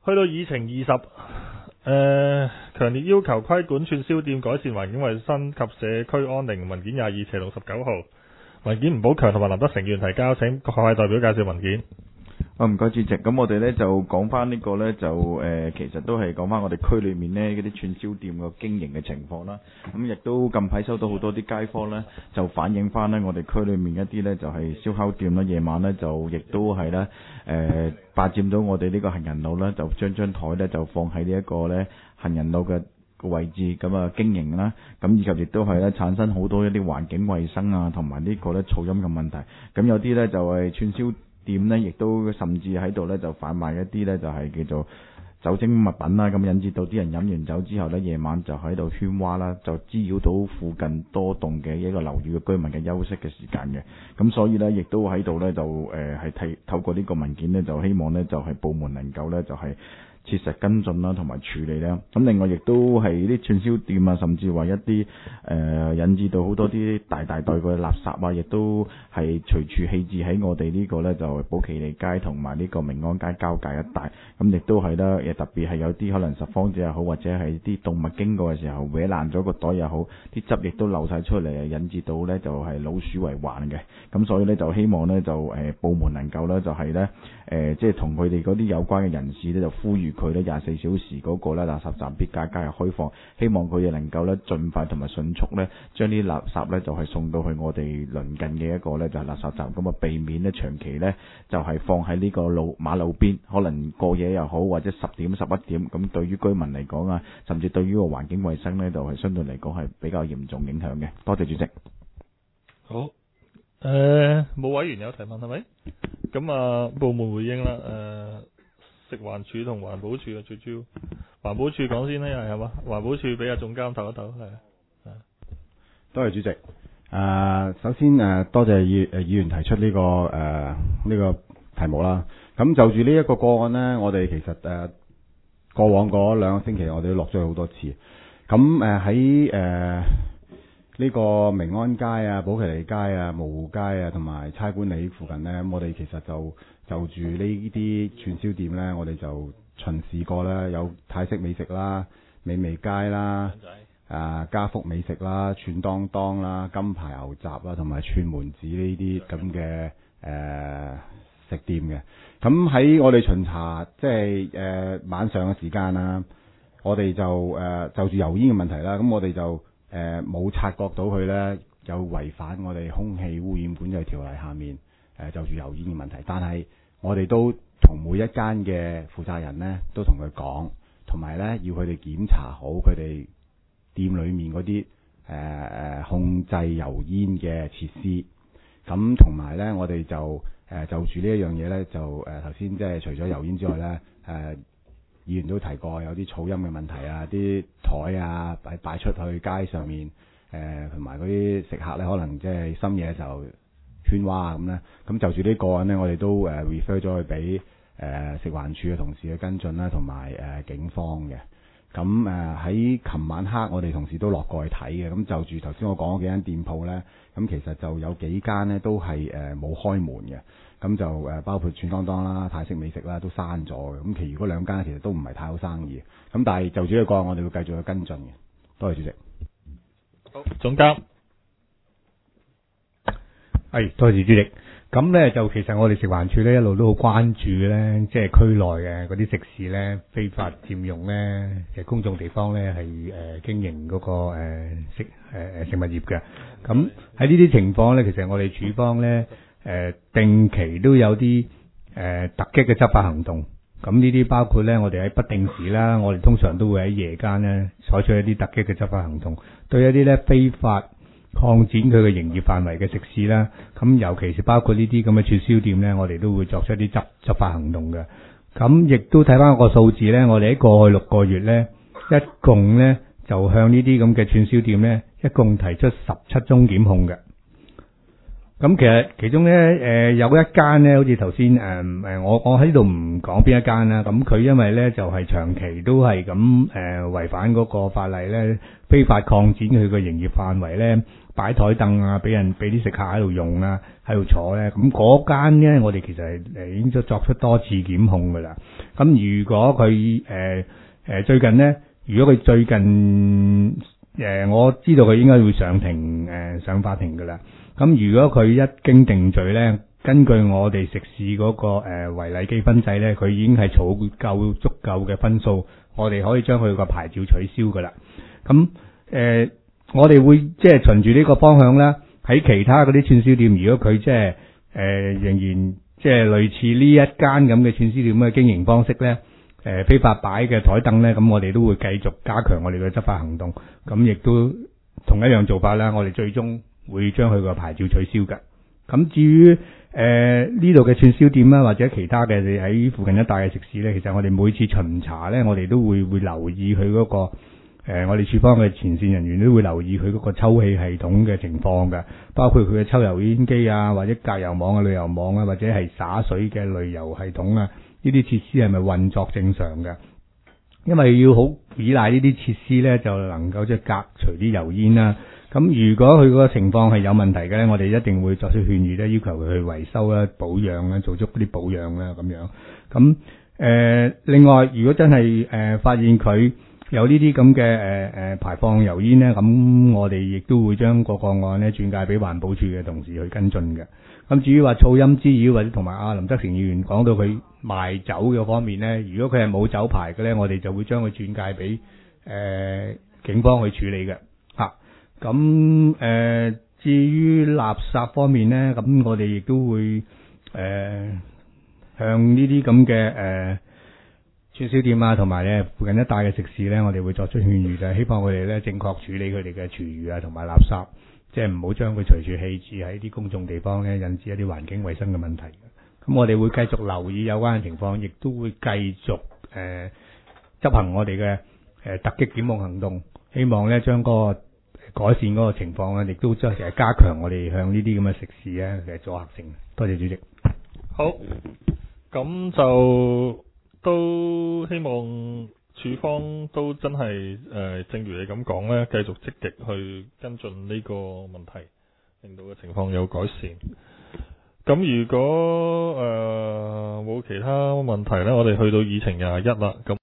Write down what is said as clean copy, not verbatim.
去到議程20，強烈要求規管串燒店，改善環境衛生及社區安寧。文件22/6/19號，文件吳寶強同埋林德成議員提交，請各位代表介紹文件。 唔該主席，咁我哋呢就講翻呢個呢，其實都係講翻我哋區裏面呢嗰啲串燒店個經營嘅情況啦。咁亦都近排收到好多啲街坊呢，就反映翻呢我哋區裏面一啲呢就係燒烤店啦，夜晚呢就亦都係呢霸佔到我哋呢個行人路啦，就將張台呢就放喺呢一個呢行人路嘅個位置咁啊經營啦，咁以及亦都係咧產生好多一啲環境衛生啊，同埋呢個咧噪音嘅問題。咁有啲咧就係串燒店咧，亦都甚至喺度咧就販賣一啲咧就係叫做酒精物品啦，咁引致到啲人飲完酒之後咧，夜晚就喺度喧嘩啦，就滋擾到附近多棟嘅一個樓宇嘅居民嘅休息嘅時間嘅。咁所以咧，亦都喺度咧就係透過呢個文件咧，就希望咧就係部門能夠咧就係切實跟進啦，同埋處理啦。咁另外亦都係啲串燒店啊，甚至話一啲引致到好多啲大袋嘅垃圾啊，亦都係隨處棄置喺我哋呢個咧就寶其利街同埋呢個明安街交界一帶。咁亦都係啦，特別係有啲可能拾荒者又好，或者係啲動物經過嘅時候搲爛咗個袋又好，啲汁亦都漏晒出嚟，引致到咧就係老鼠為患嘅。咁所以咧就希望咧就部門能夠咧就係咧即係同佢哋嗰啲有關嘅人士咧就呼籲佢咧24小時嗰個咧垃圾站必加日開放，希望佢哋能夠咧盡快同埋迅速咧將啲垃圾咧就係送到去我哋鄰近嘅一個咧就係垃圾站，咁啊避免咧長期咧就係放喺呢個馬路邊，可能過夜又好，或者10點11點，咁對於居民嚟講啊，甚至對於個環境衛生咧就係相對嚟講係比較嚴重影響嘅。多謝主席。 好，冇委員有提問係咪？咁啊，部門回應啦。食環署同環保署啊，最主要環保署講先啦，係嘛？環保署俾阿總監唞一唞，係。 多謝主席。首先多謝議員提出呢個題目啦。咁就住呢一個個案呢，我哋其實過往嗰2個星期，我哋都落咗去好多次。咁喺呢個明安街啊、寶其利街啊、蕪湖街啊，同埋差館里附近呢，我哋其實就住呢啲串燒店呢，我哋就巡視過啦，有泰式美食啦、美味街啦、家福美食啦、串當當啦、金牌牛雜啦，同埋串門子呢啲咁嘅食店嘅。咁喺我哋巡查即係晚上嘅時間啦，我哋就住油煙嘅問題啦，咁我哋就冇察覺到佢呢有違反我哋空氣污染管制條例下面就住油煙嘅問題，但係我哋都同每一間嘅負責人呢都同佢講，同埋呢要佢哋檢查好佢哋店裏面嗰啲控制油煙嘅設施。咁同埋呢，我哋就住呢一樣嘢呢，就頭先即係除咗油煙之外呢，議員都提過有啲噪音嘅問題啊，啲台啊擺出去街上面，同埋嗰啲食客呢，可能即係深夜就喧嘩啊咁咧。咁就住呢個案呢，我哋都refer 咗去俾食環署嘅同事去跟進啦，同埋警方嘅。咁喺琴晚黑，我哋同事都落過去睇嘅。咁就住頭先我講嗰幾間店鋪呢，咁其實就有幾間呢都係冇開門嘅。咁就包括串當當啦、泰式美食啦，都閂咗嘅。咁其餘嗰2間其實都唔係太好生意。咁但係就住呢個案，我哋會繼續去跟進嘅。多謝主席。 好，總監。 多謝主席。咁呢就其實我哋食環署呢一路都好關注呢，即係區內嘅嗰啲食肆呢非法佔用呢其實公眾地方呢係經營嗰個食物業嘅。咁喺呢啲情況呢，其實我哋署方呢定期都有啲突擊嘅執法行動。咁呢啲包括呢，我哋喺不定時啦，我哋通常都會喺夜間呢採取一啲突擊嘅執法行動，對一啲呢非法擴展佢嘅營業範圍嘅食肆啦，咁尤其是包括呢啲咁嘅串燒店呢，我哋都會作出一啲執法行動嘅。咁亦都睇翻個數字呢，我哋喺過去6個月呢，一共呢就向呢啲咁嘅串燒店呢，一共提出17宗檢控嘅。 咁其實其中咧，有一間咧，好似頭先我喺度唔講邊一間啦。咁佢因為咧就係長期都係咁違反嗰個法例咧，非法擴展佢個營業範圍咧，擺台凳啊，俾啲食客喺度用啊，喺度坐咧。咁嗰間咧，我哋其實係已經作出多次檢控噶啦。咁如果佢最近咧，如果佢最近我知道佢應該會上法庭噶啦。咁如果佢一經定罪咧，根據我哋食肆嗰個違例記分制咧，佢已經係儲夠足夠嘅分數，我哋可以將佢個牌照取消噶啦。咁我哋會即係循住呢個方向啦，喺其他嗰啲串燒店，如果佢即係仍然即係類似呢一間咁嘅串燒店嘅經營方式咧，非法擺嘅台凳咧，咁我哋都會繼續加強我哋嘅執法行動。咁亦都同一樣做法啦，我哋最終會將佢個牌照取消㗎。咁至於呢度嘅串燒店啦，或者其他嘅喺附近一帶嘅食肆咧，其實我哋每次巡查咧，我哋都會留意佢嗰個我哋處方嘅前線人員都會留意佢嗰個抽氣系統嘅情況㗎，包括佢嘅抽油煙機啊，或者隔油網啊、濾油網啊，或者係灑水嘅濾油系統啊，呢啲設施係咪運作正常㗎？因為要好依賴呢啲設施咧，就能夠即係隔除啲油煙啦。咁如果佢個情況係有問題嘅咧，我哋一定會作出勸喻咧，要求佢去維修啦、保養啦、做足啲保養啦咁樣。咁另外，如果真係發現佢有呢啲咁嘅排放油煙咧，咁我哋亦都會將個案咧轉介俾環保署嘅同事去跟進嘅。咁至於話噪音滋擾或者同埋阿林則成議員講到佢賣酒嘅方面咧，如果佢係冇酒牌嘅咧，我哋就會將佢轉介俾警方去處理嘅。咁至於垃圾方面咧，咁我哋亦都會向呢啲咁嘅串燒店啊，同埋咧附近一帶嘅食肆咧，我哋會作出勸喻，就係希望佢哋咧正確處理佢哋嘅廚餘啊，同埋垃圾，即係唔好將佢隨處棄置喺啲公眾地方咧，引致一啲環境衛生嘅問題。咁我哋會繼續留意有關嘅情況，亦都會繼續執行我哋嘅突擊檢控行動，希望咧將個改善嗰個情況咧，亦都即係加強我哋向呢啲咁嘅食肆咧嘅阻嚇性。多謝主席。 好，咁就都希望處方都真係正如你咁講咧，繼續積極去跟進呢個問題，令到嘅情況有改善。咁如果冇其他問題咧，我哋去到議程21啦。咁